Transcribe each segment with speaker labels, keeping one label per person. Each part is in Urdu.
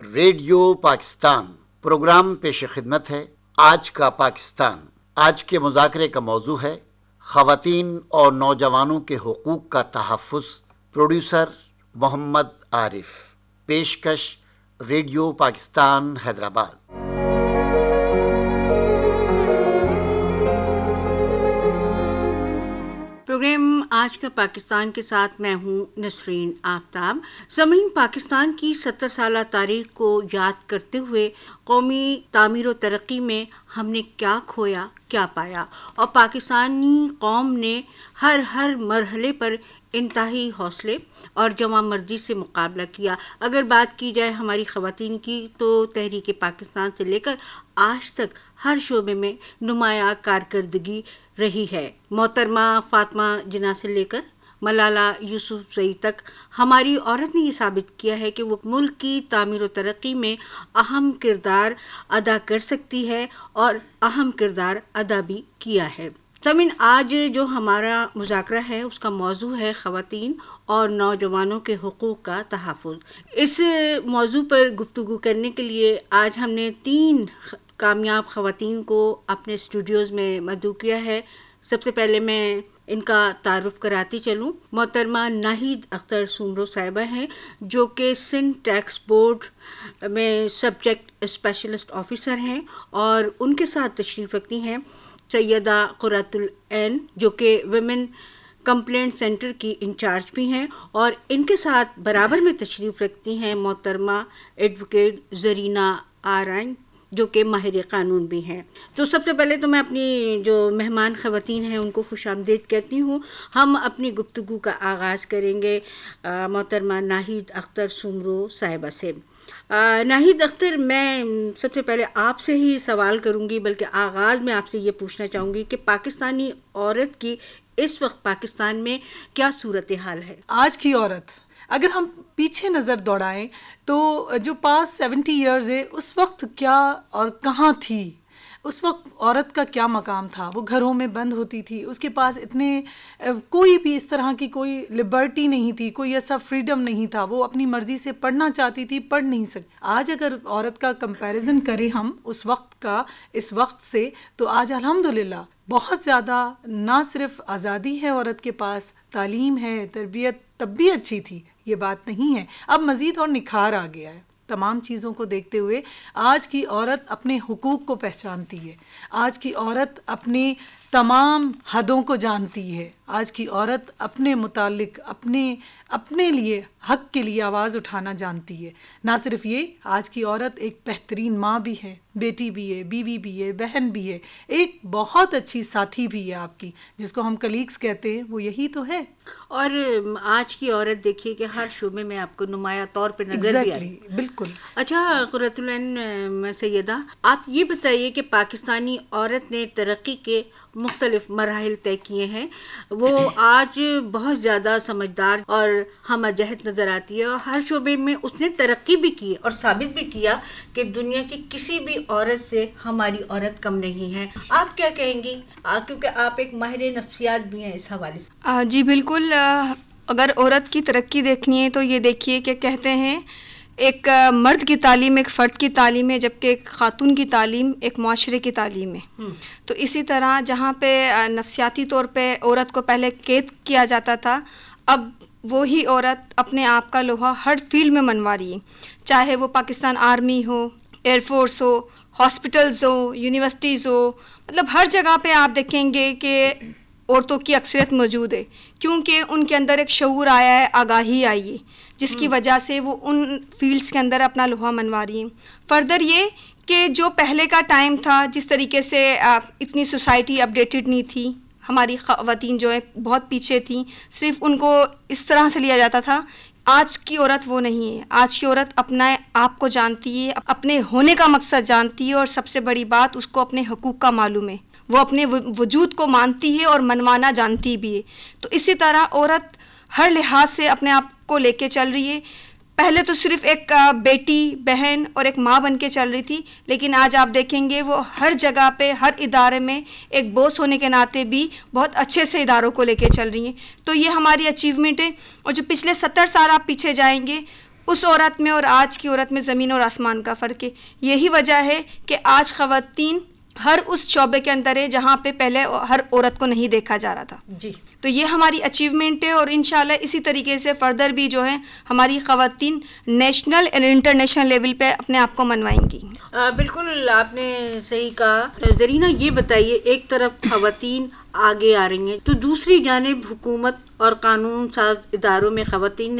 Speaker 1: ریڈیو پاکستان پروگرام پیش خدمت ہے آج کا پاکستان۔ آج کے مذاکرے کا موضوع ہے خواتین اور نوجوانوں کے حقوق کا تحفظ۔ پروڈیوسر محمد عارف، پیشکش ریڈیو پاکستان حیدرآباد۔
Speaker 2: پروگرام آج کا پاکستان کے ساتھ میں ہوں نسرین آفتاب۔ سامعین، پاکستان کی 70 سالہ تاریخ کو یاد کرتے ہوئے قومی تعمیر و ترقی میں ہم نے کیا کھویا، کیا پایا، اور پاکستانی قوم نے ہر مرحلے پر انتہائی حوصلے اور جواں مردی سے مقابلہ کیا۔ اگر بات کی جائے ہماری خواتین کی تو تحریک پاکستان سے لے کر آج تک ہر شعبے میں نمایاں کارکردگی رہی ہے۔ محترمہ فاطمہ جناح سے لے کر ملالہ یوسفزئی تک ہماری عورت نے یہ ثابت کیا ہے کہ وہ ملک کی تعمیر و ترقی میں اہم کردار ادا کر سکتی ہے اور اہم کردار ادا بھی کیا ہے۔ سامعین، آج جو ہمارا مذاکرہ ہے اس کا موضوع ہے خواتین اور نوجوانوں کے حقوق کا تحفظ۔ اس موضوع پر گفتگو کرنے کے لیے آج ہم نے 3 کامیاب خواتین کو اپنے اسٹوڈیوز میں مدعو کیا ہے۔ سب سے پہلے میں ان کا تعارف کراتی چلوں۔ محترمہ ناہید اختر سومرو صاحبہ ہیں، جو کہ سندھ ٹیکس بورڈ میں سبجیکٹ اسپیشلسٹ آفیسر ہیں، اور ان کے ساتھ تشریف رکھتی ہیں سیدہ قرۃ العین، جو کہ ویمن کمپلینٹ سینٹر کی انچارج بھی ہیں، اور ان کے ساتھ برابر میں تشریف رکھتی ہیں محترمہ ایڈوکیٹ زرینہ آرائن، جو کہ ماہر قانون بھی ہیں۔ تو سب سے پہلے تو میں اپنی جو مہمان خواتین ہیں ان کو خوش آمدید کہتی ہوں۔ ہم اپنی گفتگو کا آغاز کریں گے محترمہ ناہید اختر سومرو صاحبہ سے۔ ناہید اختر، میں سب سے پہلے آپ سے ہی سوال کروں گی، بلکہ آغاز میں آپ سے یہ پوچھنا چاہوں گی کہ پاکستانی عورت کی اس وقت پاکستان میں کیا صورتحال ہے؟
Speaker 3: آج کی عورت، اگر ہم پیچھے نظر دوڑائیں تو جو پاس 70 ایئرز ہے، اس وقت کیا اور کہاں تھی؟ اس وقت عورت کا کیا مقام تھا؟ وہ گھروں میں بند ہوتی تھی، اس کے پاس کوئی بھی اس طرح کی کوئی لبرٹی نہیں تھی، کوئی ایسا فریڈم نہیں تھا۔ وہ اپنی مرضی سے پڑھنا چاہتی تھی، پڑھ نہیں سکتی۔ آج اگر عورت کا کمپیریزن کریں ہم اس وقت کا اس وقت سے، تو آج الحمدللہ بہت زیادہ نہ صرف آزادی ہے عورت کے پاس، تعلیم ہے، تربیت تب بھی اچھی تھی، یہ بات نہیں ہے، اب مزید اور نکھار آ گیا ہے۔ تمام چیزوں کو دیکھتے ہوئے آج کی عورت اپنے حقوق کو پہچانتی ہے، آج کی عورت اپنے تمام حدوں کو جانتی ہے، آج کی عورت اپنے متعلق اپنے لیے حق کے لیے آواز اٹھانا جانتی ہے۔ نہ صرف یہ، آج کی عورت ایک بہترین ماں بھی ہے، بیٹی بھی ہے، بیوی بھی ہے، بہن بھی ہے، ایک بہت اچھی ساتھی بھی ہے آپ کی، جس کو ہم کلیگز کہتے ہیں، وہ یہی تو ہے۔
Speaker 2: اور آج کی عورت دیکھیے کہ ہر شعبے میں آپ کو نمایاں طور پہ نظر بھی آئی۔
Speaker 3: بالکل۔
Speaker 2: اچھا قرۃ العین سیدہ، آپ یہ بتائیے کہ پاکستانی عورت نے ترقی کے مختلف مراحل طے کیے ہیں، وہ آج بہت زیادہ سمجھدار اور ہم جہت نظر آتی ہے، اور ہر شعبے میں اس نے ترقی بھی کی اور ثابت بھی کیا کہ دنیا کی کسی بھی عورت سے ہماری عورت کم نہیں ہے۔ آپ کیا کہیں گی، کیونکہ آپ ایک ماہر نفسیات بھی ہیں اس حوالے سے؟
Speaker 4: جی بالکل، اگر عورت کی ترقی دیکھنی ہے تو یہ دیکھیے کہ کہتے ہیں ایک مرد کی تعلیم ایک فرد کی تعلیم ہے، جبکہ ایک خاتون کی تعلیم ایک معاشرے کی تعلیم ہے۔ تو اسی طرح جہاں پہ نفسیاتی طور پہ عورت کو پہلے قید کیا جاتا تھا، اب وہی عورت اپنے آپ کا لوہا ہر فیلڈ میں منوا رہی ہے، چاہے وہ پاکستان آرمی ہو، ایئر فورس ہو، ہاسپٹلز ہو، یونیورسٹیز ہو، مطلب ہر جگہ پہ آپ دیکھیں گے کہ عورتوں کی اکثریت موجود ہے، کیونکہ ان کے اندر ایک شعور آیا ہے، آگاہی آئی ہے، جس کی وجہ سے وہ ان فیلڈز کے اندر اپنا لوہا منوا رہی ہیں۔ فردر یہ کہ جو پہلے کا ٹائم تھا، جس طریقے سے اتنی سوسائٹی اپڈیٹڈ نہیں تھی، ہماری خواتین جو ہے بہت پیچھے تھیں، صرف ان کو اس طرح سے لیا جاتا تھا۔ آج کی عورت وہ نہیں ہے، آج کی عورت اپنا آپ کو جانتی ہے، اپنے ہونے کا مقصد جانتی ہے، اور سب سے بڑی بات اس کو اپنے حقوق کا معلوم ہے، وہ اپنے وجود کو مانتی ہے اور منوانا جانتی بھی ہے۔ تو اسی طرح عورت ہر لحاظ سے اپنے آپ کو لے کے چل رہی ہے۔ پہلے تو صرف ایک بیٹی، بہن اور ایک ماں بن کے چل رہی تھی، لیکن آج آپ دیکھیں گے وہ ہر جگہ پہ، ہر ادارے میں ایک باس ہونے کے ناطے بھی بہت اچھے سے اداروں کو لے کے چل رہی ہیں۔ تو یہ ہماری اچیومنٹ ہے، اور جو پچھلے 70 سال آپ پیچھے جائیں گے اس عورت میں اور آج کی عورت میں زمین اور آسمان کا فرق ہے. یہی وجہ ہے کہ آج خواتین ہر اس شعبے کے اندر ہے جہاں پہ پہلے ہر عورت کو نہیں دیکھا جا رہا تھا.
Speaker 2: جی
Speaker 4: تو یہ ہماری اچیومنٹ ہے اور انشاءاللہ اسی طریقے سے فردر بھی جو ہے ہماری خواتین نیشنل اور انٹرنیشنل لیول پہ اپنے آپ کو منوائیں گی.
Speaker 2: بالکل آپ نے صحیح کہا. زرینہ یہ بتائیے، ایک طرف خواتین آگے آ رہی ہیں تو دوسری جانب حکومت اور قانون ساز اداروں میں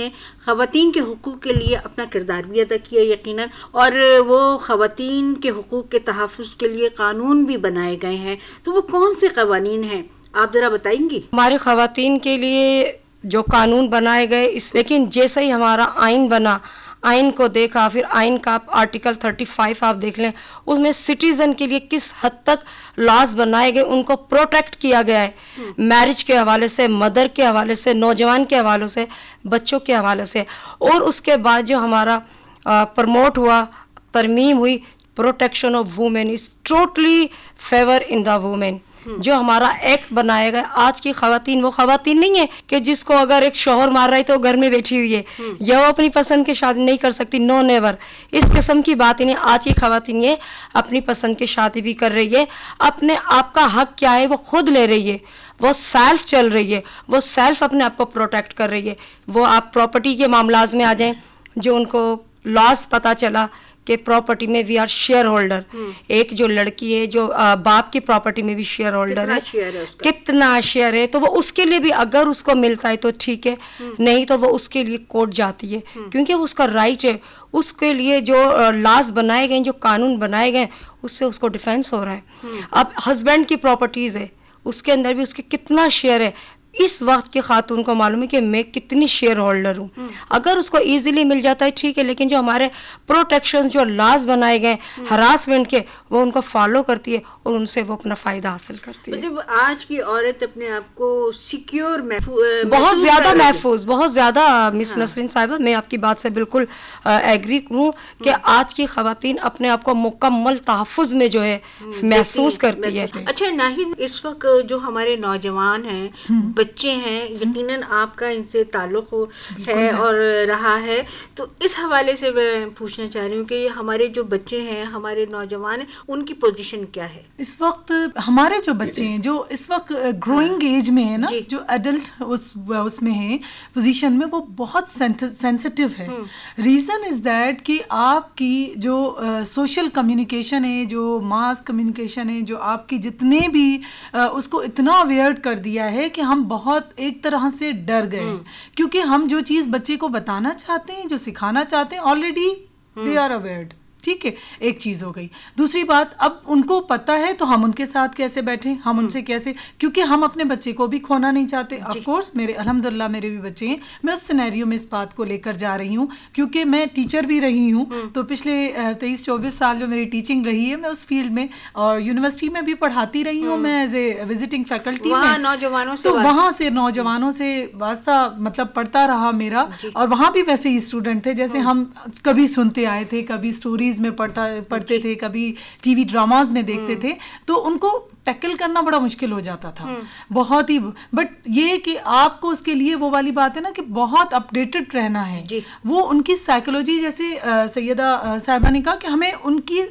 Speaker 2: خواتین کے حقوق کے لیے اپنا کردار بھی ادا کیا یقیناً، اور وہ خواتین کے حقوق کے تحفظ کے لیے قانون بھی بنائے گئے ہیں. تو وہ کون سے قوانین ہیں، آپ ذرا بتائیں گی؟
Speaker 5: ہماری خواتین کے لیے جو قانون بنائے گئے لیکن جیسے ہی ہمارا آئین بنا، آئین کو دیکھا، پھر آئین کا آرٹیکل 35 آپ دیکھ لیں، اس میں سٹیزن کے لیے کس حد تک لاز بنائے گئے، ان کو پروٹیکٹ کیا گیا ہے، میرج کے حوالے سے، مدر کے حوالے سے، نوجوان کے حوالے سے، بچوں کے حوالے سے. اور اس کے بعد جو ہمارا پروموٹ ہوا، ترمیم ہوئی، protection of women is totally favour in the women. جو ہمارا ایکٹ بنایا گیا، آج کی خواتین وہ خواتین نہیں ہے کہ جس کو اگر ایک شوہر مار رہا ہے تو وہ گھر میں بیٹھی ہوئی ہے یا وہ اپنی پسند کی شادی نہیں کر سکتی. نو نیور، اس قسم کی بات ہی نہیں. آج کی خواتین یہ اپنی پسند کی شادی بھی کر رہی ہے، اپنے آپ کا حق کیا ہے وہ خود لے رہی ہے، وہ سیلف چل رہی ہے، وہ سیلف اپنے آپ کو پروٹیکٹ کر رہی ہے. وہ آپ پراپرٹی کے معاملات میں آ جائیں، جو ان کو لاز پتہ چلا کہ پراپرٹی میں وی آر شیئر ہولڈر. ایک جو لڑکی ہے جو باپ کی پراپرٹی میں بھی شیئر ہولڈر ہے، کتنا شیئر ہے، تو وہ اس کے لیے بھی اگر اس کو ملتا ہے تو ٹھیک ہے، نہیں تو وہ اس کے لیے کورٹ جاتی ہے کیونکہ وہ اس کا رائٹ ہے. اس کے لیے جو لاز بنائے گئے، جو قانون بنائے گئے، اس سے اس کو ڈیفینس ہو رہا ہے. اب ہسبینڈ کی پراپرٹیز ہے، اس کے اندر بھی اس کے کتنا شیئر ہے. اس وقت کی خاتون کو معلوم ہے کہ میں کتنی شیئر ہولڈر ہوں. اگر اس کو ایزیلی مل جاتا ہے ٹھیک ہے، لیکن جو ہمارے پروٹیکشن، جو لاز بنائے گئے ہراسمنٹ کے، وہ ان کو فالو کرتی ہے اور ان سے وہ اپنا فائدہ حاصل کرتی ہے.
Speaker 2: مطلب آج کی عورت اپنے آپ کو سیکیور،
Speaker 5: بہت زیادہ محفوظ، بہت زیادہ. مس نسرین صاحبہ، میں آپ کی بات سے بالکل ایگری ہوں کہ آج کی خواتین اپنے آپ کو مکمل تحفظ میں جو ہے محسوس کرتی ہے.
Speaker 2: اچھا ناہید، اس وقت جو ہمارے نوجوان ہیں، بچے ہیں، یقیناً آپ کا ان سے تعلق ہے اور رہا ہے، تو اس حوالے سے میں پوچھنا چاہ رہی ہوں کہ ہمارے جو بچے ہیں، ہمارے نوجوان ہیں، ان کی پوزیشن کیا ہے
Speaker 3: اس وقت؟ ہمارے جو بچے ہیں جو اس وقت گروئنگ ایج میں ہے نا، جو ایڈلٹ اس میں ہے پوزیشن میں، وہ بہت سینسٹیو ہے. ریزن از دیٹ کہ آپ کی جو سوشل کمیونیکیشن ہے، جو ماس کمیونیکیشن ہے، جو آپ کی جتنے بھی اس کو اتنا ویئرڈ کر دیا ہے کہ ہم بہت ایک طرح سے ڈر گئے، کیونکہ ہم جو چیز بچے کو بتانا چاہتے ہیں، جو سکھانا چاہتے ہیں، آلریڈی دے آر اویئرڈ. ٹھیک ہے، ایک چیز ہو گئی. دوسری بات، اب ان کو پتہ ہے تو ہم ان کے ساتھ کیسے بیٹھیں، ہم ان سے کیسے، کیونکہ ہم اپنے بچے کو بھی کھونا نہیں چاہتے. آف کورس میرے الحمدللہ میرے بھی بچے ہیں. میں اس سینیریو میں اس بات کو لے کر جا رہی ہوں کیونکہ میں ٹیچر بھی رہی ہوں. تو پچھلے 23-24 سال جو میری ٹیچنگ رہی ہے، میں اس فیلڈ میں اور یونیورسٹی میں بھی پڑھاتی رہی ہوں. میں ایز اے وزٹنگ فیکلٹی میں
Speaker 2: نوجوانوں سے،
Speaker 3: تو وہاں سے نوجوانوں سے واسطہ مطلب پڑھتا رہا میرا. اور وہاں بھی ویسے ہی اسٹوڈنٹ تھے، جیسے ہم کبھی سنتے آئے تھے، کبھی اسٹوریز میں پڑھتے تھے، کبھی ٹی وی ڈراماز میں دیکھتے تھے، تو ان کو ٹیکل کرنا بڑا مشکل ہو جاتا تھا بہت ہی. بٹ یہ کہ آپ کو اس کے لیے وہ والی بات ہے نا کہ بہت اپڈیٹڈ رہنا ہے. وہ ان کی سائیکولوجی، جیسے سیدہ صاحبہ نے کہا کہ ہمیں ان کی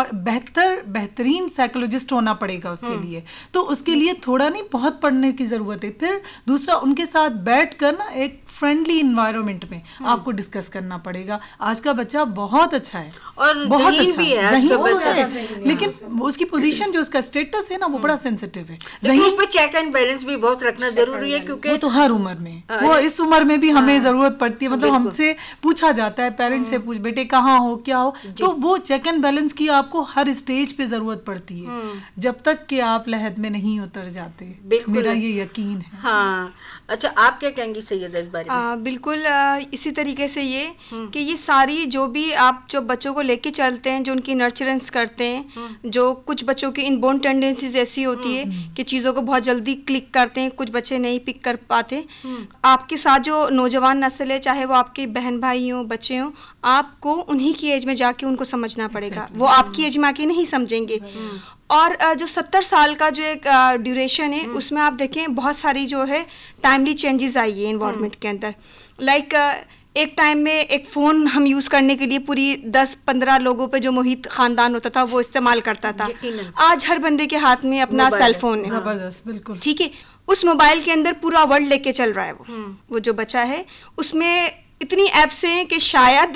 Speaker 3: بہترین سائیکولوجسٹ ہونا پڑے گا اس کے لیے. تو اس کے لیے تھوڑا نہیں، بہت پڑھنے کی ضرورت ہے. پھر دوسرا، ان کے ساتھ بیٹھ کر نا ایک فرینڈلی انوائرمنٹ میں آپ کو ڈسکس کرنا پڑے گا. آج کا بچہ بہت اچھا ہے اور بہت اچھا ہے، لیکن اس کی پوزیشن، جو اس کا اسٹیٹس ہے نا، وہ بڑا سینسٹیو ہے.
Speaker 2: اس پہ چیک اینڈ بیلنس بھی بہت رکھنا ضروری ہے، کیونکہ
Speaker 3: وہ تو ہر عمر میں، وہ اس عمر میں بھی ہمیں ضرورت پڑتی ہے. مطلب ہم سے پوچھا جاتا ہے، پیرنٹ سے پوچھ، بیٹے کہاں ہو، کیا ہو، تو وہ چیک اینڈ بیلنس کی آپ کو ہر اسٹیج پہ ضرورت پڑتی ہے، جب تک کہ آپ لحد میں نہیں اتر جاتے. میرا یہ یقین ہے.
Speaker 2: ہاں. اچھا، آپ کیا کہیں گی سیدہ اس بارے میں؟
Speaker 4: بالکل اسی طریقے سے یہ کہ یہ ساری جو بھی آپ جو بچوں کو لے کے چلتے ہیں، جو ان کی نرچرنس کرتے ہیں، جو کچھ بچوں کی ان بورن ٹینڈنسیز ایسی ہوتی ہے کہ چیزوں کو بہت جلدی کلک کرتے ہیں، کچھ بچے نہیں پک کر پاتے. آپ کے ساتھ جو نوجوان نسل ہے، چاہے وہ آپ کے بہن بھائی ہوں، بچے ہوں، آپ کو انہی کی ایج میں جا کے ان کو سمجھنا پڑے گا. وہ آپ کی ایج میں آ کے نہیں سمجھیں گے. اور جو 70 سال کا جو ایک ڈیوریشن ہے، اس میں آپ دیکھیں بہت ساری جو ہے ٹائملی چینجز آئی ہے انوائرمنٹ کے اندر. لائک ایک ٹائم میں ایک فون ہم یوز کرنے کے لیے پوری 10-15 لوگوں پہ جو محیط خاندان ہوتا تھا وہ استعمال کرتا تھا. آج ہر بندے کے ہاتھ میں اپنا سیل فون ہے.
Speaker 3: زبردست, بالکل
Speaker 4: ٹھیک ہے. اس موبائل کے اندر پورا ورلڈ لے کے چل رہا ہے وہ جو بچہ ہے. اس میں اتنی ایپس ہیں کہ شاید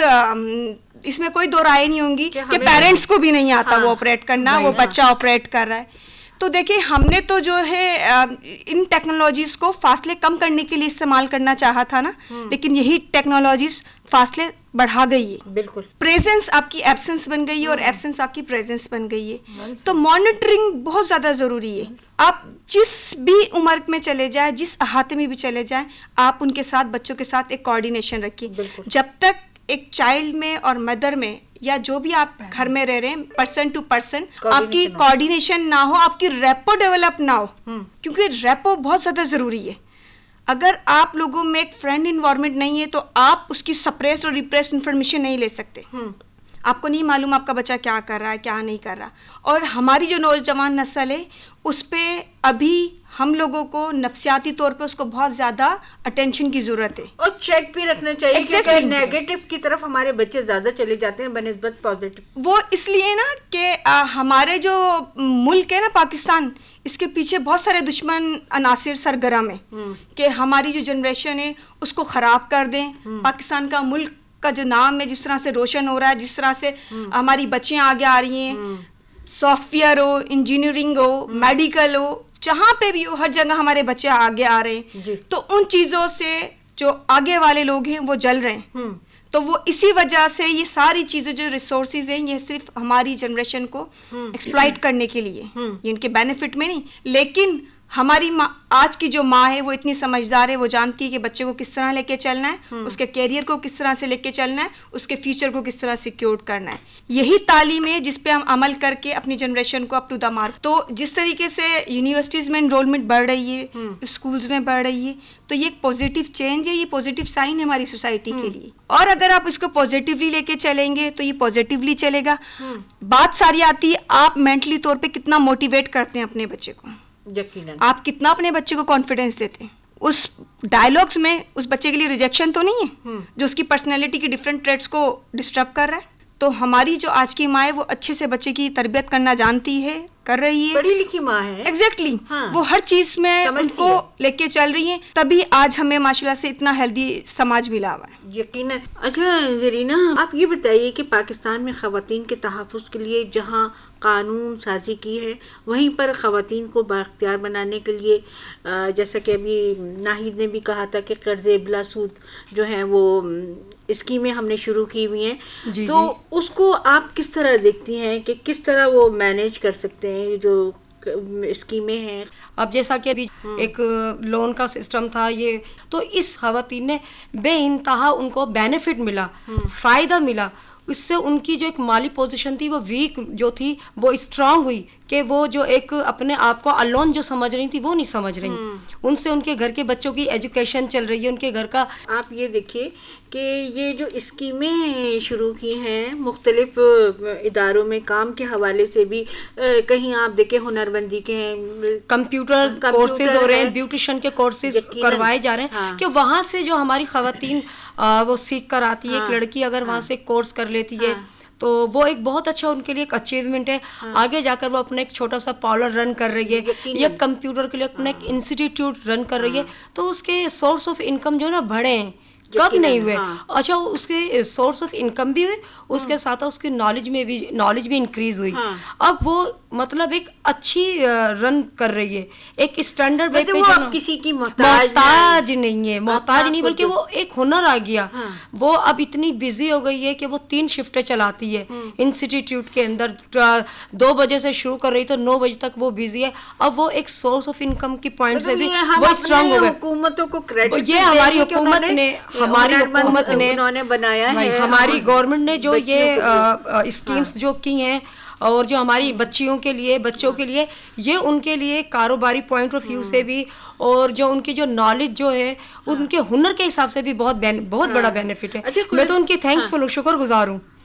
Speaker 4: اس میں کوئی دو رائے نہیں ہوں گی کہ پیرنٹس کو بھی نہیں آتا وہ آپریٹ کرنا, وہ بچہ آپریٹ کر رہا ہے. تو دیکھیں ہم نے تو جو ہے ان ٹیکنالوجیز کو فاصلے کم کرنے کے لیے استعمال کرنا چاہا تھا نا, لیکن یہی ٹیکنالوجیز فاصلے بڑھا گئی ہے.
Speaker 2: بالکل.
Speaker 4: پریزنس آپ کی ایبسنس بن گئی ہے اور ایبسنس آپ کی پریزنس بن گئی ہے. تو مانیٹرنگ بہت زیادہ ضروری ہے. آپ جس بھی عمر میں چلے جائیں, جس احاطے میں بھی چلے جائیں, آپ ان کے ساتھ بچوں کے ساتھ ایک کوآرڈینیشن رکھیے. جب تک ایک چائلڈ میں اور مدر میں یا جو بھی آپ گھر میں رہ رہے ہیں پرسن ٹو پرسن آپ کی کوآرڈینیشن نہ ہو, آپ کی ریپو ڈیولپ نہ ہو, کیونکہ ریپو بہت زیادہ ضروری ہے. اگر آپ لوگوں میں ایک فرینڈ انوائرمنٹ نہیں ہے تو آپ اس کی سپریس اور ریپریس انفارمیشن نہیں لے سکتے. آپ کو نہیں معلوم آپ کا بچہ کیا کر رہا ہے کیا نہیں کر رہا. اور ہماری جو نوجوان نسل ہے اس پہ ابھی ہم لوگوں کو نفسیاتی طور پہ اس کو بہت زیادہ اٹینشن کی ضرورت ہے,
Speaker 2: اور چیک بھی رکھنا چاہیے کہ نیگیٹو کی طرف ہمارے بچے زیادہ چلے جاتے ہیں بنسبت پازیٹو.
Speaker 4: وہ اس لیے نا کہ ہمارے جو ملک ہے نا پاکستان, اس کے پیچھے بہت سارے دشمن عناصر سرگرم ہیں کہ ہماری جو جنریشن ہے اس کو خراب کر دیں. پاکستان کا ملک کا جو نام ہے جس طرح سے روشن ہو رہا ہے, جس طرح سے ہماری بچیاں آگے آ رہی ہیں, سافٹ ویئر ہو, انجینئرنگ ہو, میڈیکل ہو, جہاں پہ بھی ہو ہر جگہ ہمارے بچے آگے آ رہے ہیں. تو ان چیزوں سے جو آگے والے لوگ ہیں وہ جل رہے ہیں. تو وہ اسی وجہ سے یہ ساری چیزیں جو ریسورسز ہیں یہ صرف ہماری جنریشن کو ایکسپلائٹ کرنے کے لیے, یہ ان کے بینیفٹ میں نہیں. لیکن ہماری آج کی جو ماں ہے وہ اتنی سمجھدار ہے, وہ جانتی ہے کہ بچے کو کس طرح لے کے چلنا ہے, اس کے کیریئر کو کس طرح سے لے کے چلنا ہے, اس کے فیوچر کو کس طرح سیکیور کرنا ہے. یہی تعلیم ہے جس پہ ہم عمل کر کے اپنی جنریشن کو اپ ٹو دا مارک. تو جس طریقے سے یونیورسٹیز میں انرولمنٹ بڑھ رہی ہے, اسکولز میں بڑھ رہی ہے, تو یہ ایک پازیٹیو چینج ہے, یہ پازیٹیو سائن ہے ہماری سوسائٹی کے لیے. اور اگر آپ اس کو پازیٹیولی لے کے چلیں گے تو یہ پازیٹیولی چلے گا. بات ساری آتی ہے آپ مینٹلی طور پہ کتنا موٹیویٹ کرتے ہیں اپنے بچے کو, آپ کتنا اپنے بچے کو کانفیڈینس دیتے ہیں. اس ڈائلاگس میں اس بچے کے لیے ریجیکشن تو نہیں ہے جو اس کی پرسنالٹی کی ڈفرینٹ ٹریٹس کو ڈسٹرب کر رہا ہے. تو ہماری جو آج کی ماں ہے وہ اچھے سے بچے کی تربیت کرنا جانتی ہے, کر رہی ہے,
Speaker 2: پڑھی لکھی ماں ہے.
Speaker 4: ایگزیکٹلی وہ ہر چیز میں ان کو لے کے چل رہی ہیں, تبھی آج ہمیں ماشاء اللہ سے اتنا ہیلدی سماج ملا ہوا ہے.
Speaker 2: یقیناً. اچھا زرینہ, آپ یہ بتائیے کہ پاکستان میں خواتین کے تحفظ کے لیے جہاں قانون سازی کی ہے وہیں پر خواتین کو بااختیار بنانے کے لیے جیسا کہ ابھی ناہید نے بھی کہا تھا کہ قرض بلا سود جو ہیں وہ اسکیمیں ہم نے شروع کی ہوئی ہیں, تو اس کو آپ کس طرح دیکھتی ہیں کہ کس طرح وہ مینیج کر سکتے ہیں جو اسکیمیں ہیں؟
Speaker 5: اب جیسا کہ ابھی ایک لون کا سسٹم تھا یہ, تو اس خواتین نے بے انتہا ان کو بینیفٹ ملا, فائدہ ملا. اس سے ان کی جو ایک مالی پوزیشن تھی وہ ویک جو تھی وہ اسٹرانگ ہوئی کہ وہ جو ایک اپنے آپ کو الون جو سمجھ رہی تھی وہ نہیں سمجھ رہی. ان سے ان کے گھر کے بچوں کی ایجوکیشن چل رہی ہے, ان کے گھر کا.
Speaker 2: آپ یہ دیکھیے کہ یہ جو اسکیمیں شروع کی ہیں مختلف اداروں میں کام کے حوالے سے بھی, کہیں آپ دیکھیں ہنر بندی کے ہیں,
Speaker 5: کمپیوٹر کورسز ہو رہے ہیں, بیوٹیشین کے کورسز کروائے جا رہے ہیں, کہ وہاں سے جو ہماری خواتین وہ سیکھ کر آتی ہے. ایک لڑکی اگر وہاں سے کورس کر لیتی ہے تو وہ ایک بہت اچھا ان کے لیے ایک اچیومنٹ ہے. آگے جا کر وہ اپنا ایک چھوٹا سا پارلر رن کر رہی ہے یا کمپیوٹر کے لیے اپنا ایک انسٹیٹیوٹ رن کر رہی ہے, تو اس کے سورس آف انکم جو ہے نا بڑھے ہیں, کب نہیں ہوئے. اچھا اس کے سورس آف انکم بھی ہوئے, اس کے ساتھ اس کی نالج بھی انکریز ہوئی. اب وہ مطلب ایک اچھی رن کر رہی ہے, ایک اسٹینڈرڈ وے پہ,
Speaker 2: جو کسی کی
Speaker 5: محتاج نہیں ہے, محتاج نہیں بلکہ وہ ایک ہنر آ گیا. وہ اب اتنی بزی ہو گئی ہے کہ وہ 3 شفٹیں چلاتی ہے انسٹیٹیوٹ کے اندر. 2 بجے سے شروع کر رہی تو 9 بجے تک وہ بزی ہے. اب وہ ایک سورس آف انکم کی پوائنٹ سے بھی وہ اسٹرانگ ہو گئے.
Speaker 2: حکومتوں کو کریڈٹ
Speaker 5: یہ ہماری حکومت نے
Speaker 2: بنایا ہے,
Speaker 5: ہماری گورنمنٹ نے جو یہ اسکیمز جو کی ہیں اور جو ہماری بچیوں کے لیے بچوں کے لیے, یہ ان کے لیے کاروباری پوائنٹ آف ویو سے بھی اور جو ان کی جو نالج جو ہے ان کے ہنر کے حساب سے بھی بہت بڑا بینیفٹ ہے. میں تو ان کی تھینکس فل شکر گزار ہوں.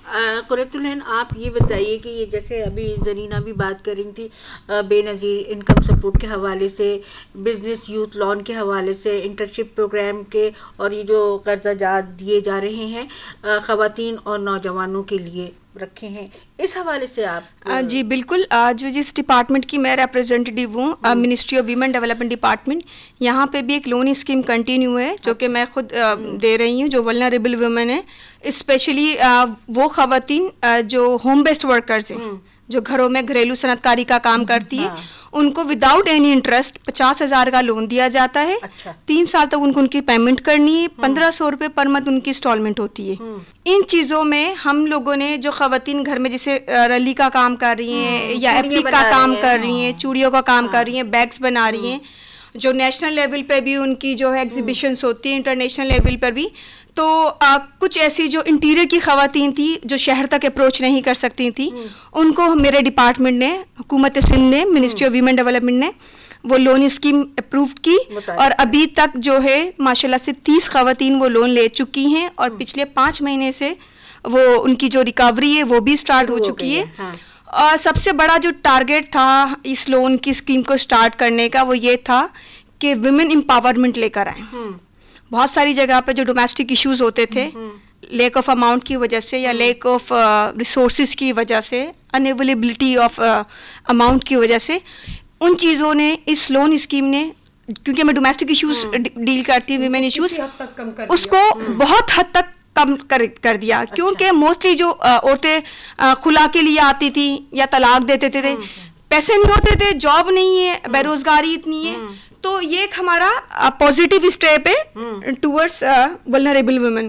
Speaker 2: قرۃ العین آپ یہ بتائیے کہ یہ جیسے ابھی زرینہ بھی بات کر رہی تھی بے نظیر انکم سپورٹ کے حوالے سے، بزنس یوتھ لون کے حوالے سے، انٹرنشپ پروگرام کے، اور یہ جو قرضہ جات دیے جا رہے ہیں خواتین اور نوجوانوں کے لیے رکھے ہیں، اس حوالے سے آپ؟
Speaker 4: جی بالکل، جو جس ڈپارٹمنٹ کی میں ریپرزینٹیو ہوں، ministry of women development department, یہاں پہ بھی ایک لون اسکیم کنٹینیو ہے جو کہ میں خود دے رہی ہوں، جو ولنریبل ویمن ہیں، اسپیشلی وہ خواتین جو ہوم بیسڈ ورکرز ہیں، جو گھروں میں گھریلو صنعت کاری کا کام کرتی ہیں، ان کو وداؤٹ اینی انٹرسٹ 50,000 کا لون دیا جاتا ہے. 3 سال تک ان کی پیمنٹ کرنی ہے. 1,500 روپے پر منتھ ان کی انسٹالمنٹ ہوتی ہے. ان چیزوں میں ہم لوگوں نے جو خواتین گھر میں جیسے رلی کا کام کر رہی ہیں یا ایپلک کا کام کر رہی ہیں، چوڑیوں کا کام کر رہی ہیں، بیگس بنا رہی ہیں، جو نیشنل لیول پہ بھی ان کی جو ہے ایگزیبیشنس ہوتی ہیں، انٹرنیشنل لیول پر بھی، تو کچھ ایسی جو انٹیریئر کی خواتین تھی جو شہر تک اپروچ نہیں کر سکتی تھیں، ان کو میرے ڈپارٹمنٹ نے، حکومت سندھ نے، منسٹری آف ویمن ڈیولپمنٹ نے وہ لون اسکیم اپروو کی، اور ابھی تک جو ہے ماشاءاللہ سے 30 خواتین وہ لون لے چکی ہیں، اور پچھلے 5 مہینے سے وہ ان کی جو ریکوری ہے وہ بھی سٹارٹ ہو چکی ہے. اور سب سے بڑا جو ٹارگیٹ تھا اس لون کی اسکیم کو سٹارٹ کرنے کا وہ یہ تھا کہ ویمن امپاورمنٹ لے کر آئیں. بہت ساری جگہ پہ جو ڈومیسٹک ایشوز ہوتے تھے، لیک آف اماؤنٹ کی وجہ سے یا لیک آف ریسورسز کی وجہ سے، ان اویلیبلٹی آف اماؤنٹ کی وجہ سے، ان چیزوں نے اس لون اسکیم نے، کیونکہ میں ڈومیسٹک ایشوز ڈیل کرتی ہوں، ویمن ایشوز، اس کو بہت حد تک کم کر دیا. کیونکہ موسٹلی جو عورتیں خلا کے لیے آتی تھیں یا طلاق دیتے تھے، پیسے نہیں ہوتے تھے، جاب نہیں ہے، بے روزگاری اتنی ہے، تو یہ ایک ہمارا پازیٹیو اسٹیپ ہے ٹورڈس ولنریبل ویمن.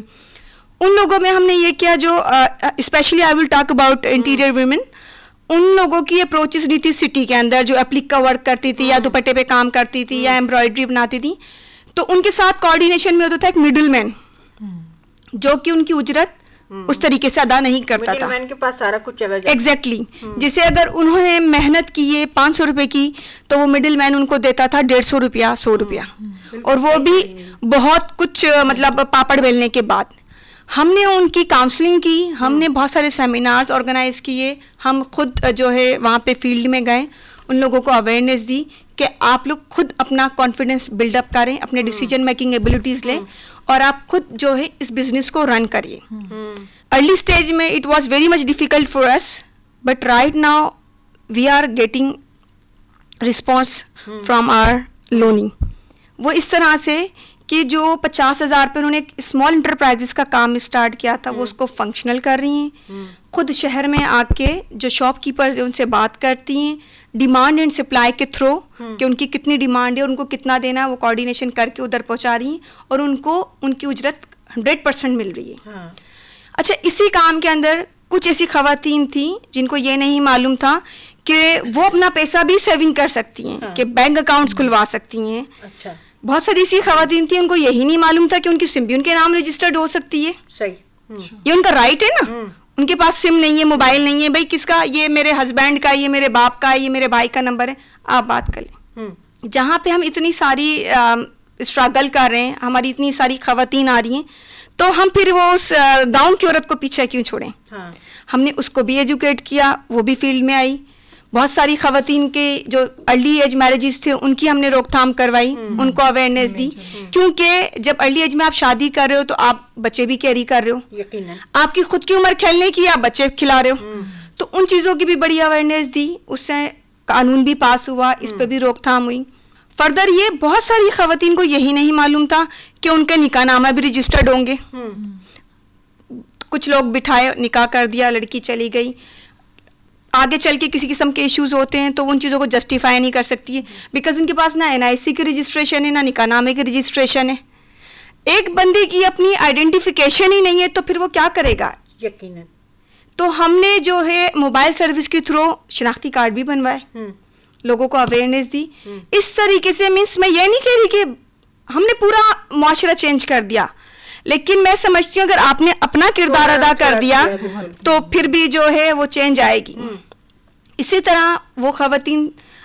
Speaker 4: ان لوگوں میں ہم نے یہ کیا جو specially I will talk about interior women, ان لوگوں کی اپروچز نہیں تھی سٹی کے اندر جو ایپلک کا ورک کرتی تھی یا دوپٹے پہ کام کرتی تھی یا ایمبرائڈری بناتی تھی، تو ان کے ساتھ کوآرڈینیشن میں ہوتا تھا ایک مڈل مین جو کہ ان کی اجرت اس طریقے سے ادا نہیں کرتا تھا.
Speaker 2: کے پاس سارا کچھ چلا جاتا.
Speaker 4: ایگزیکٹلی. جسے اگر انہوں نے محنت کی ہے 500 روپے کی، تو وہ مڈل مین ان کو دیتا تھا 150 روپیہ 100 روپیہ، اور وہ بھی بہت کچھ مطلب پاپڑ بیلنے کے بعد. ہم نے ان کی کاؤنسلنگ کی، ہم نے بہت سارے سیمینارز آرگنائز کیے، ہم خود جو ہے وہاں پہ فیلڈ میں گئے، ان لوگوں کو اویئرنیس دی کہ آپ لوگ خود اپنا کانفیڈنس بلڈ اپ کریں، اپنے ڈیسیجن میکنگ ایبلٹیز لیں، اور آپ خود جو ہے اس بزنس کو رن کریے. ارلی اسٹیج میں it was very much difficult for us, but right now we are getting response from our loaning. وہ اس طرح سے کہ جو 50,000 پہ انہوں نے اسمال انٹرپرائزز کا کام اسٹارٹ کیا تھا، وہ اس کو فنکشنل کر رہی ہیں. خود شہر میں آ کے جو شاپ کیپرز ہیں ان سے بات کرتی ہیں، ڈیمانڈ اینڈ سپلائی کے تھرو کہ ان کی کتنی ڈیمانڈ ہے، ان کو کتنا دینا ہے، وہ کوآرڈینیشن کر کے ادھر پہنچا رہی ہیں، اور ان کو ان کی اجرت 100% مل رہی ہے. اچھا، اسی کام کے اندر کچھ ایسی خواتین تھیں جن کو یہ نہیں معلوم تھا کہ وہ اپنا پیسہ بھی سیونگ کر سکتی ہیں، کہ بینک اکاؤنٹس کھلوا سکتی ہیں. بہت ساری ایسی خواتین تھیں ان کو یہی نہیں معلوم تھا کہ ان کی سم بھی ان کے نام رجسٹرڈ ہو سکتی ہے. صحیح، یہ ان کا رائٹ ہے نا. ان کے پاس سم نہیں ہے، موبائل نہیں ہے، بھائی کس کا؟ یہ میرے ہسبینڈ کا، یہ میرے باپ کا، یہ میرے بھائی کا نمبر ہے، آپ بات کر لیں. جہاں پہ ہم اتنی ساری اسٹرگل کر رہے ہیں، ہماری اتنی ساری خواتین آ رہی ہیں، تو ہم پھر وہ اس گاؤں کی عورت کو پیچھے کیوں چھوڑیں؟ ہم نے اس کو بھی ایجوکیٹ کیا، وہ بھی فیلڈ میں آئی. بہت ساری خواتین کے جو ارلی ایج میرجز تھے ان کی ہم نے روک تھام کروائی، ان کو اویئرنیس دی، کیونکہ جب ارلی ایج میں آپ شادی کر رہے ہو تو آپ بچے بھی کیری کر رہے ہو، یقیناً آپ کی خود کی عمر کھیلنے کی، آپ بچے کھلا رہے ہو، تو ان چیزوں کی بھی بڑی اویئرنیس دی. اس سے قانون بھی پاس ہوا، اس پہ بھی روک تھام ہوئی. فردر یہ بہت ساری خواتین کو یہی نہیں معلوم تھا کہ ان کے نکاح نامہ بھی رجسٹرڈ ہوں گے. کچھ لوگ بٹھائے، نکاح کر دیا، لڑکی چلی گئی. آگے چل کے کسی قسم کے ایشوز ہوتے ہیں تو ان چیزوں کو جسٹیفائی نہیں کر سکتی ہے، بیکاز ان کے پاس نہ NIC کی رجسٹریشن ہے، نہ نکاح نامے کی رجسٹریشن ہے. ایک بندے کی اپنی آئیڈینٹیفیکیشن ہی نہیں ہے تو پھر وہ کیا کرے گا؟ یقیناً. تو ہم نے جو ہے موبائل سروس کے تھرو شناختی کارڈ بھی بنوائے، لوگوں کو اویئرنیس دی. اس طریقے سے مینس میں یہ نہیں کہہ رہی کہ ہم نے پورا معاشرہ چینج کر دیا، لیکن میں سمجھتی ہوں اگر آپ نے اپنا کردار ادا کر دیا تو پھر بھی جو ہے وہ چینج آئے گی. اسی طرح وہ خواتین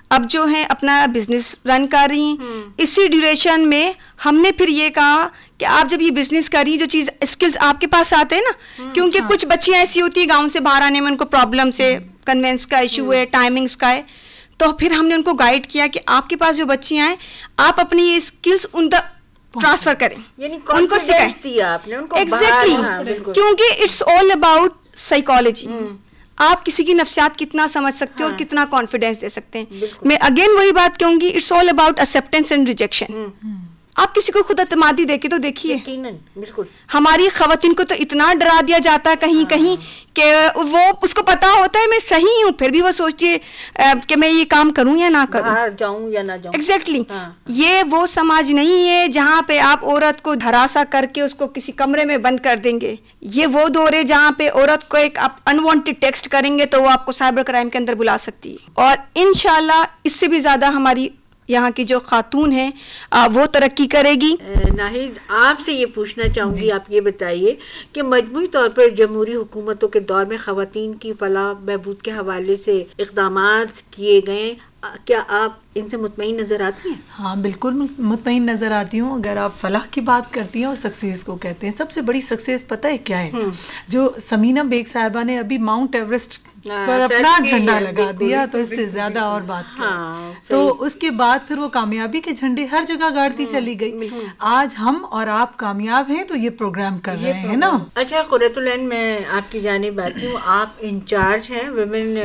Speaker 4: اب جو ہیں اپنا بزنس رن کر رہی ہیں. اسی ڈیوریشن میں ہم نے پھر یہ کہا کہ آپ جب یہ بزنس کر رہی ہیں جو چیز اسکلز آپ کے پاس آتے ہیں نا, کیونکہ کچھ بچیاں ایسی ہوتی ہیں گاؤں سے باہر آنے میں ان کو پرابلم سے کنوینس کا ایشو ہے, ٹائمنگس کا ہے, تو پھر ہم نے ان کو گائیڈ کیا کہ آپ کے پاس جو بچیاں ہیں آپ اپنی یہ اسکلز ان تک ٹرانسفر کریں, ان کو سکھائیں. ایگزیکٹلی, کیونکہ اٹس آل اباؤٹ سائیکالوجی. آپ کسی کی نفسیات کتنا سمجھ سکتے ہو اور کتنا کانفیڈینس دے سکتے ہیں. میں اگین وہی بات کہوں گی, it's all about acceptance and rejection. آپ کسی کو خود اعتمادی دیکھے تو دیکھیے,
Speaker 2: بالکل
Speaker 4: ہماری خواتین کو تو اتنا ڈرا دیا جاتا ہے کہیں کہیں کہ وہ اس کو پتا ہوتا ہے میں صحیح ہوں, پھر بھی وہ سوچتی ہے کہ میں یہ کام کروں یا نہ کروں,
Speaker 2: باہر جاؤں یا نہ جاؤں.
Speaker 4: ایگزیکٹلی. یہ وہ سماج نہیں ہے جہاں پہ آپ عورت کو ہراساں کر کے اس کو کسی کمرے میں بند کر دیں گے. یہ وہ دور ہے جہاں پہ عورت کو ایک آپ انوانٹیڈ ٹیکسٹ کریں گے تو وہ آپ کو سائبر کرائم کے اندر بلا سکتی ہے, اور انشاءاللہ اس سے بھی زیادہ ہماری یہاں کی جو خاتون ہیں وہ ترقی کرے گی.
Speaker 2: ناہید, آپ سے یہ پوچھنا چاہوں گی, آپ یہ بتائیے کہ مجموعی طور پر جمہوری حکومتوں کے دور میں خواتین کی فلاح بہبود کے حوالے سے اقدامات کیے گئے, کیا آپ ان سے مطمئن نظر آتی ہیں؟
Speaker 3: ہاں بالکل مطمئن نظر آتی ہوں. اگر آپ فلاح کی بات کرتی ہیں اور سکسیس کو کہتے ہیں, سب سے بڑی سکسیس پتہ ہے کیا ہے؟ جو سمینہ بیگ صاحبہ نے ابھی ماؤنٹ ایوریسٹ پر اپنا جھنڈا لگا دیا, تو اس سے زیادہ اور بات کیا. تو اس کے بعد پھر وہ کامیابی کے جھنڈے ہر جگہ گاڑتی چلی گئی. آج ہم اور آپ کامیاب ہیں تو یہ پروگرام کر رہے ہیں نا.
Speaker 2: اچھا قرۃ العین, میں آپ کی جانب آتی ہوں, آپ انچارج ہیں ویمن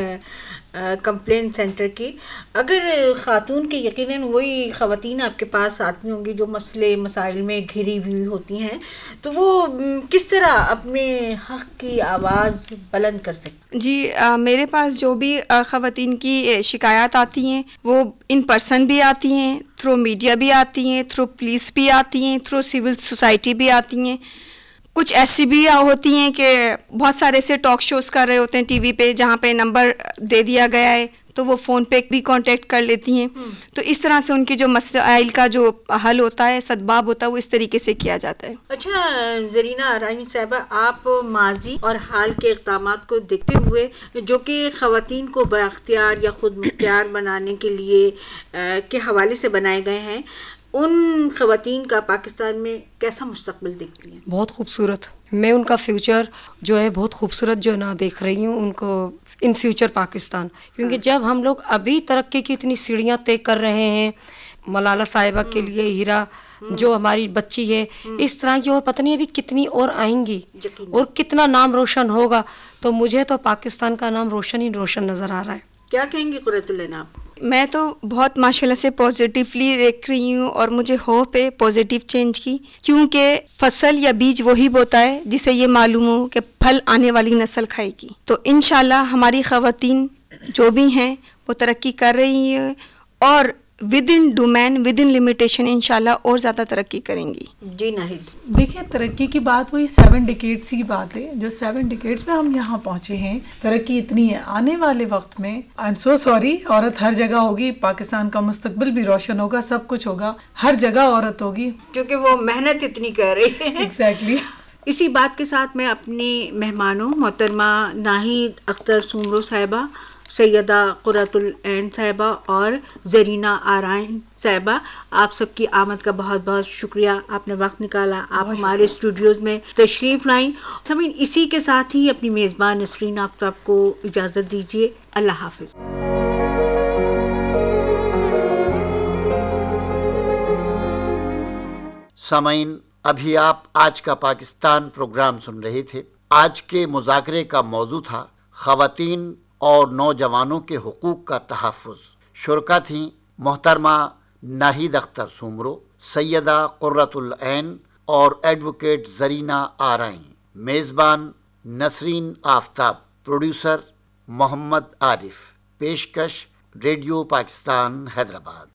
Speaker 2: کمپلین سینٹر کی. اگر خاتون کے یقیناً وہی خواتین آپ کے پاس آتی ہوں گی جو مسئلے مسائل میں گھری ہوئی ہوتی ہیں, تو وہ کس طرح اپنے حق کی آواز بلند کر سکتی؟
Speaker 4: جی, میرے پاس جو بھی خواتین کی شکایات آتی ہیں وہ ان پرسن بھی آتی ہیں, تھرو میڈیا بھی آتی ہیں, تھرو پولیس بھی آتی ہیں, تھرو سول سوسائٹی بھی آتی ہیں. کچھ ایسی بھی ہوتی ہیں کہ بہت سارے سے ٹاک شوز کر رہے ہوتے ہیں ٹی وی پہ جہاں پہ نمبر دے دیا گیا ہے تو وہ فون پہ بھی کانٹیکٹ کر لیتی ہیں. تو اس طرح سے ان کے جو مسائل کا جو حل ہوتا ہے, سدباب ہوتا ہے, وہ اس طریقے سے کیا جاتا ہے.
Speaker 2: اچھا زرینہ آرائیں صاحبہ, آپ ماضی اور حال کے اقدامات کو دیکھتے ہوئے جو کہ خواتین کو بااختیار یا خود مختار بنانے کے لیے کے حوالے سے بنائے گئے ہیں, ان خواتین کا پاکستان میں کیسا مستقبل دیکھتی ہیں؟
Speaker 5: بہت خوبصورت. میں ان کا فیوچر جو ہے بہت خوبصورت جو نہ دیکھ رہی ہوں ان کو ان فیوچر پاکستان, کیونکہ جب ہم لوگ ابھی ترقی کی اتنی سیڑھیاں طے کر رہے ہیں, ملالہ صاحبہ کے لیے ہیرا جو ہماری بچی ہے, اس طرح کی اور پتہ نہیں ابھی کتنی اور آئیں گی اور کتنا نام روشن ہوگا, تو مجھے تو پاکستان کا نام روشن ہی روشن نظر آ رہا ہے.
Speaker 2: کیا کہیں گی قرۃ العین آپ؟
Speaker 4: میں تو بہت ماشاءاللہ سے پازیٹیولی دیکھ رہی ہوں اور مجھے ہوپ ہے پازیٹیو چینج کی, کیونکہ فصل یا بیج وہی بوتا ہے جسے یہ معلوم ہو کہ پھل آنے والی نسل کھائے گی. تو انشاءاللہ ہماری خواتین جو بھی ہیں وہ ترقی کر رہی ہیں اور within domain within limitation انشاءاللہ اور زیادہ ترقی کریں گی.
Speaker 2: جی ناہید,
Speaker 3: دیکھیں ترقی کی بات وہی 7 ڈیکیڈس کی بات ہے, جو 7 ڈیکیڈس میں ہم یہاں پہنچے ہیں, ترقی اتنی ہے. آنے والے وقت میں آئی ایم سو سوری, عورت ہر جگہ ہوگی, پاکستان کا مستقبل بھی روشن ہوگا, سب کچھ ہوگا, ہر جگہ عورت ہوگی
Speaker 2: کیونکہ وہ محنت اتنی کر رہی ہے.
Speaker 3: ایگزیکٹلی.
Speaker 2: اسی بات کے ساتھ میں اپنے مہمانوں محترمہ ناہید اختر سومرو صاحبہ, سیدہ قرۃ العین صاحبہ اور زرینہ آرائیں صاحبہ, آپ سب کی آمد کا بہت بہت شکریہ. آپ نے وقت نکالا, آپ ہمارے اسٹوڈیوز میں تشریف لائیں. سمین, اسی کے ساتھ ہی اپنی میزبان نسرین آفتاب کو اجازت دیجیے. اللہ حافظ.
Speaker 1: سامعین, ابھی آپ آج کا پاکستان پروگرام سن رہے تھے. آج کے مذاکرے کا موضوع تھا خواتین اور نوجوانوں کے حقوق کا تحفظ. شرکا تھیں محترمہ ناہید اختر سومرو, سیدہ قرۃ العین اور ایڈوکیٹ زرینہ آرائیں. میزبان نسرین آفتاب, پروڈیوسر محمد عارف. پیشکش ریڈیو پاکستان حیدرآباد.